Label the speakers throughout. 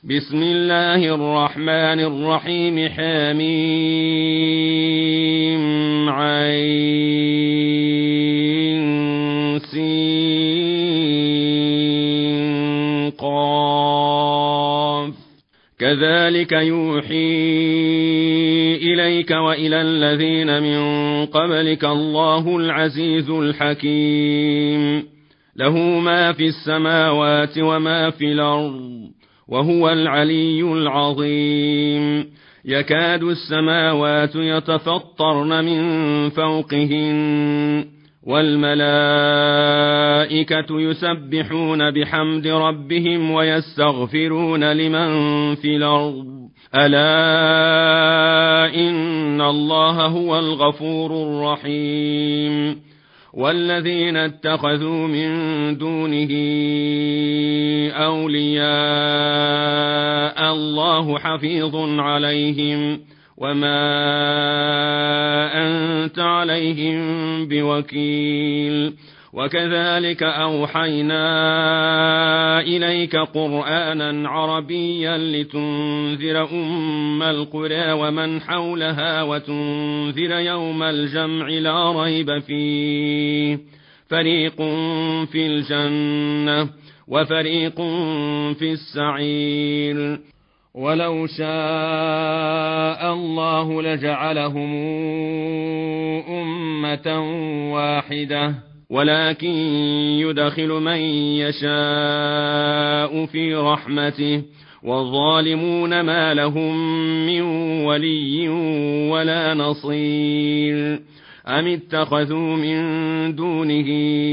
Speaker 1: بسم الله الرحمن الرحيم حميم عين سين قاف كذلك يوحي إليك وإلى الذين من قبلك الله العزيز الحكيم له ما في السماوات وما في الأرض وهو العلي العظيم يكاد السماوات يتفطرن من فوقهن والملائكة يسبحون بحمد ربهم ويستغفرون لمن في الأرض ألا إن الله هو الغفور الرحيم والذين اتخذوا من دونه أولياء الله حفيظ عليهم وما أنت عليهم بوكيل وكذلك أوحينا إليك قرآنا عربيا لتنذر أم القرى ومن حولها وتنذر يوم الجمع لا ريب فيه فريق في الجنة وفريق في السعير ولو شاء الله لجعلهم أمة واحدة ولكن يدخل من يشاء في رحمته والظالمون ما لهم من ولي ولا نصير أم اتخذوا من دونه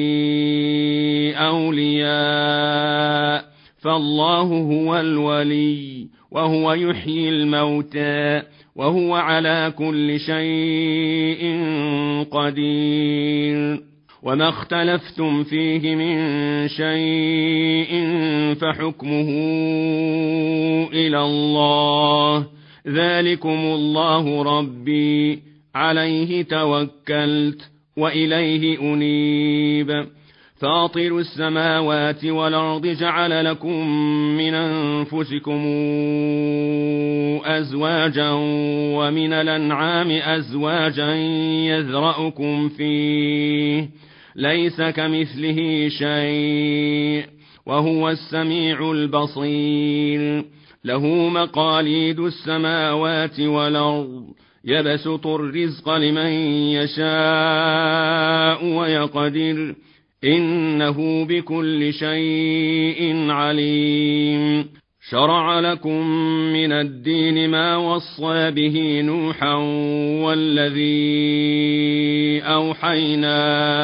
Speaker 1: أولياء فالله هو الولي وهو يحيي الموتى وهو على كل شيء قدير وما اختلفتم فيه من شيء فحكمه إلى الله ذلكم الله ربي عليه توكلت وإليه أنيب فاطر السماوات والأرض جعل لكم من أنفسكم أزواجا ومن الأنعام أزواجا يذرأكم فيه ليس كمثله شيء وهو السميع البصير له مقاليد السماوات والأرض يبسط الرزق لمن يشاء ويقدر إنه بكل شيء عليم شرع لكم من الدين ما وصى به نوحا والذي أوحينا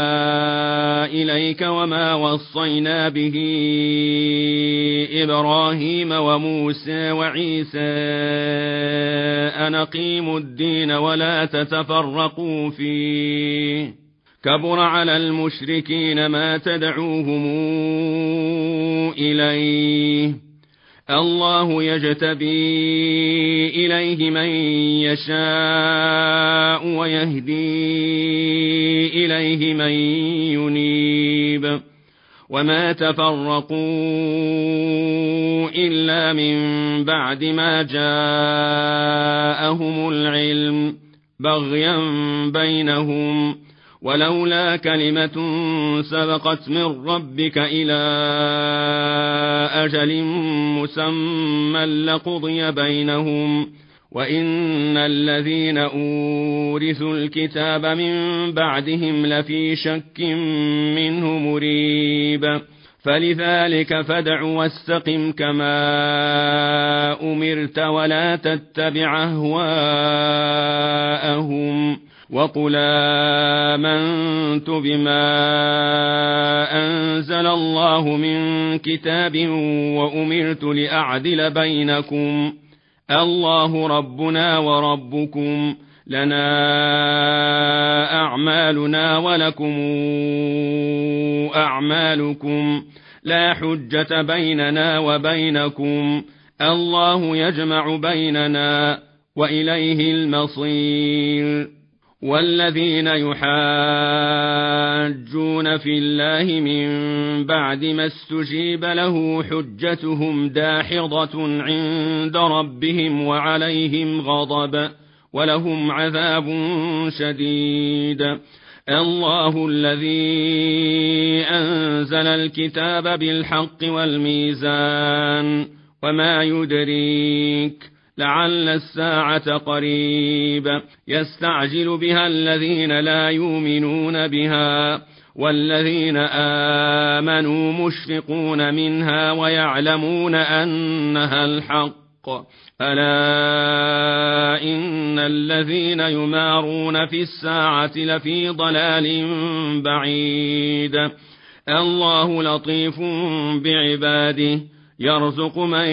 Speaker 1: إليك وما وصينا به إبراهيم وموسى وعيسى أن أقيموا الدين ولا تتفرقوا فيه كبر على المشركين ما تدعوهم إليه الله يجتبي إليه من يشاء ويهدي إليه من ينيب وما تفرقوا إلا من بعد ما جاءهم العلم بغيا بينهم ولولا كلمة سبقت من ربك إلى أجل مسمى لقضي بينهم وإن الذين أورثوا الكتاب من بعدهم لفي شك منه مريب فلذلك فادع واستقم كما أمرت ولا تتبع أهواءهم وقل آمنت بما أنزل الله من كتاب وأمرت لأعدل بينكم الله ربنا وربكم لنا أعمالنا ولكم أعمالكم لا حجة بيننا وبينكم الله يجمع بيننا وإليه المصير والذين يحادون يحاجون في الله من بعد ما استجيب له حجتهم داحضة عند ربهم وعليهم غضب ولهم عذاب شديد. الله الذي أنزل الكتاب بالحق والميزان وما يدريك لعل الساعة قريب يستعجل بها الذين لا يؤمنون بها والذين آمنوا مشفقون منها ويعلمون أنها الحق. ألا إن الذين يمارون في الساعة لفي ضلال بعيد. الله لطيف بعباده يرزق من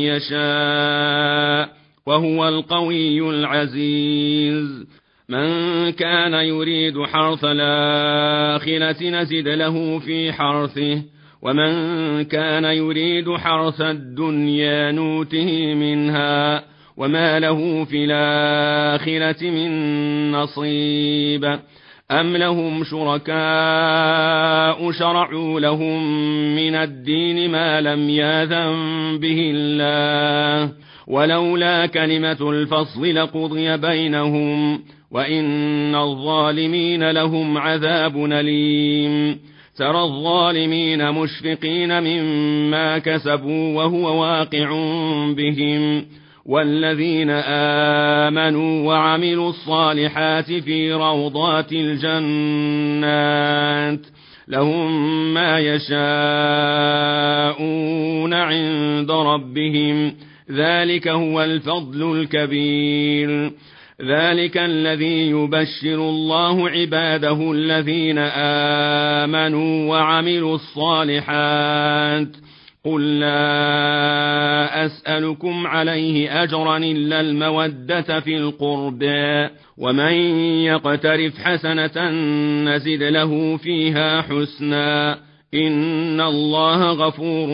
Speaker 1: يشاء وهو القوي العزيز. من كان يريد حرث الآخرة نزد له في حرثه ومن كان يريد حرث الدنيا نوته منها وما له في الآخرة من نصيب. أم لهم شركاء شرعوا لهم من الدين ما لم يأذن به الله ولولا كلمة الفصل لقضي بينهم وإن الظالمين لهم عذاب أليم. ترى الظالمين مشفقين مما كسبوا وهو واقع بهم والذين آمنوا وعملوا الصالحات في روضات الجنات لهم ما يشاءون عند ربهم ذلك هو الفضل الكبير. ذلك الذي يبشر الله عباده الذين آمنوا وعملوا الصالحات. قل لا أسألكم عليه أجرا إلا المودة في القربى ومن يقترف حسنة نزد له فيها حسنا إن الله غفور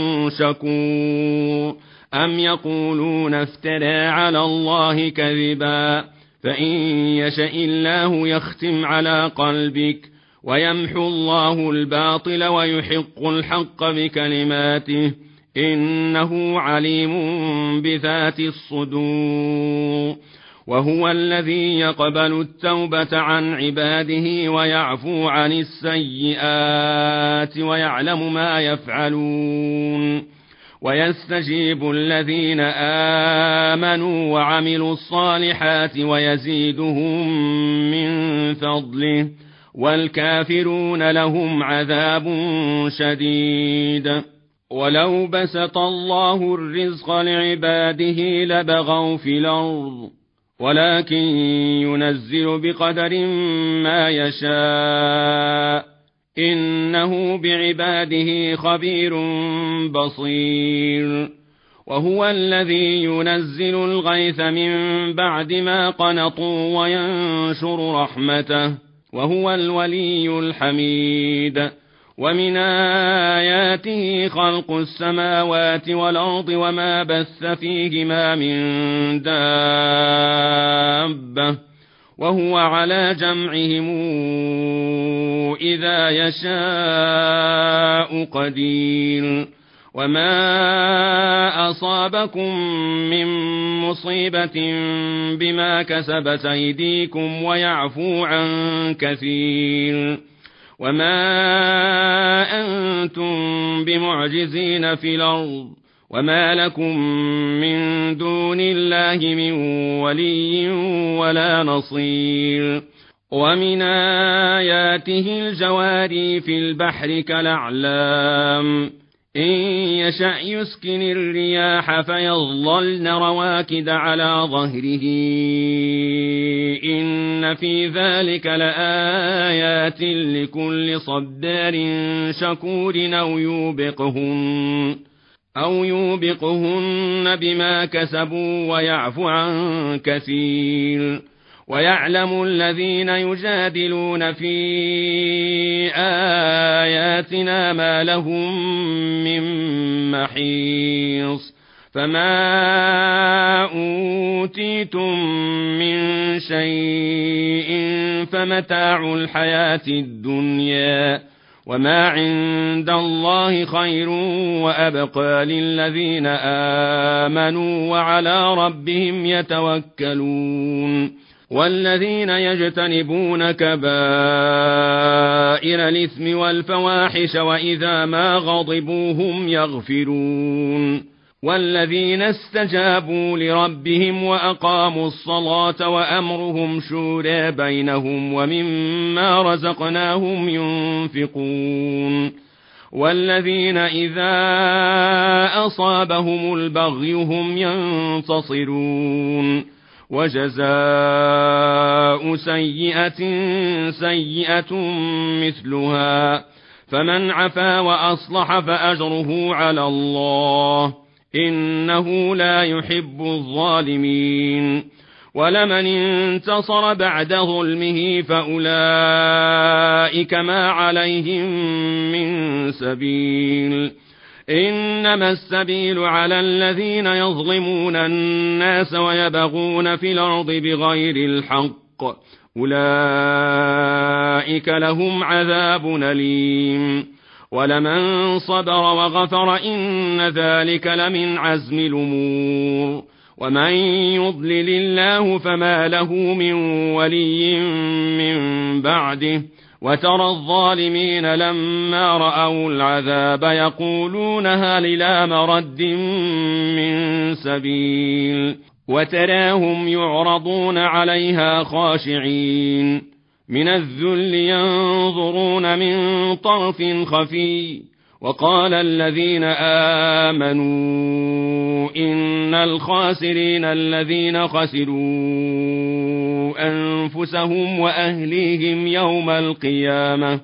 Speaker 1: شكور. أم يقولون افترى على الله كذبا فإن يشأ الله يختم على قلبك ويمحو الله الباطل ويحق الحق بكلماته إنه عليم بذات الصدور. وهو الذي يقبل التوبة عن عباده ويعفو عن السيئات ويعلم ما يفعلون ويستجيب الذين آمنوا وعملوا الصالحات ويزيدهم من فضله والكافرون لهم عذاب شديد. ولو بسط الله الرزق لعباده لبغوا في الأرض ولكن ينزل بقدر ما يشاء إنه بعباده خبير بصير. وهو الذي ينزل الغيث من بعد ما قنطوا وينشر رحمته وهو الولي الحميد. ومن آياته خلق السماوات والأرض وما بث فيهما من دابة وهو على جمعهم إذا يشاء قدير. وما أصابكم من مصيبة بما كسبت أيديكم ويعفو عن كثير. وما أنتم بمعجزين في الأرض وما لكم من دون الله من ولي ولا نصير. ومن آياته الجواري في البحر كالأعلام إن يشأ يسكن الرياح فيظللن رواكد على ظهره إن في ذلك لآيات لكل صبار شكور أو يوبقهن بما كسبوا ويعفو عن كثير. ويعلم الذين يجادلون في آياتنا ما لهم من محيص فما أوتيتم من شيء فمتاع الحياة الدنيا وما عند الله خير وأبقى للذين آمنوا وعلى ربهم يتوكلون والذين يجتنبون كبائر الإثم والفواحش وإذا ما غضبوا هم يغفرون والذين استجابوا لربهم وأقاموا الصلاة وأمرهم شورى بينهم ومما رزقناهم ينفقون والذين إذا أصابهم البغي هم ينتصرون وجزاء سيئة سيئة مثلها فمن عفا وأصلح فأجره على الله إنه لا يحب الظالمين ولمن انتصر بعد ظلمه فأولئك ما عليهم من سبيل إنما السبيل على الذين يظلمون الناس ويبغون في الأرض بغير الحق أولئك لهم عذاب أليم ولمن صبر وغفر إن ذلك لمن عزم الأمور ومن يضلل الله فما له من ولي من بعده وترى الظالمين لما رأوا العذاب يقولون هل إلى مرد من سبيل وتراهم يعرضون عليها خاشعين من الذل ينظرون من طرف خفي وقال الذين آمنوا إن الخاسرين الذين خسروا أنفسهم وأهليهم يوم القيامة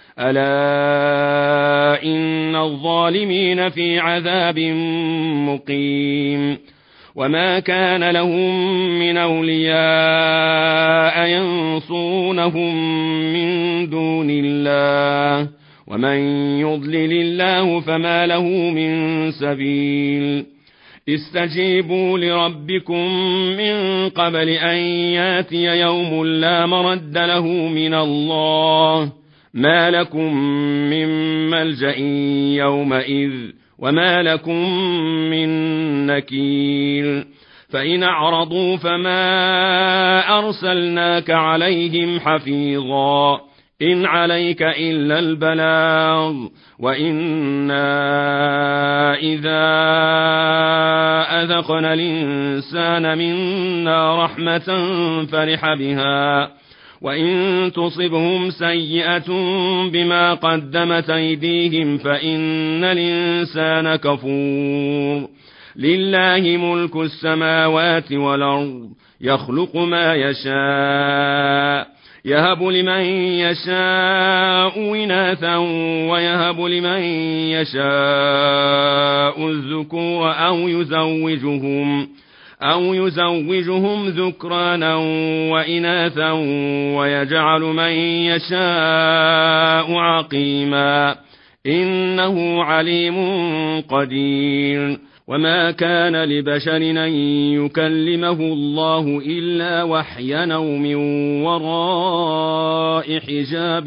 Speaker 1: ألا إن الظالمين في عذاب مقيم وما كان لهم من أولياء ينصونهم من دون الله ومن يضلل الله فما له من سبيل استجيبوا لربكم من قبل أن ياتي يوم لا مرد له من الله ما لكم من ملجأ يومئذ وما لكم من نكير فإن أعرضوا فما أرسلناك عليهم حفيظا إن عليك إلا البلاغ وإنا إذا أذقنا الإنسان منا رحمة فرح بها وإن تصبهم سيئة بما قدمت أيديهم فإن الإنسان كفور لله ملك السماوات والأرض يخلق ما يشاء يهب لمن يشاء إناثا ويهب لمن يشاء الذكور أو يزوجهم ذكرانا وإناثا ويجعل من يشاء عقيما إنه عليم قدير وما كان لبشر أن يكلمه الله إلا وحيا أو من وراء حجاب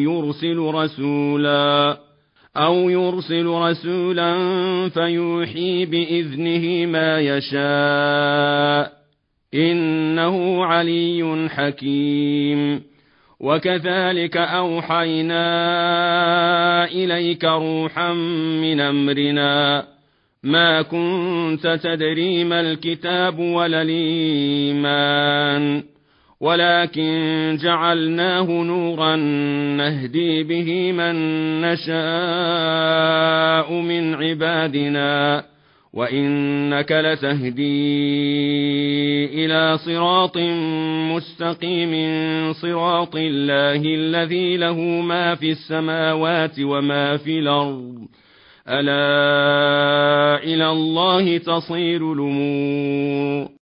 Speaker 1: أو يرسل رسولا فيوحي بإذنه ما يشاء إنه علي حكيم وكذلك أوحينا إليك روحا من أمرنا ما كنت تدري ما الكتاب ولا الإيمان ولكن جعلناه نورا نهدي به من نشاء من عبادنا وإنك لتهدي إلى صراط مستقيم صراط الله الذي له ما في السماوات وما في الأرض ألا إلى الله تصير الأمور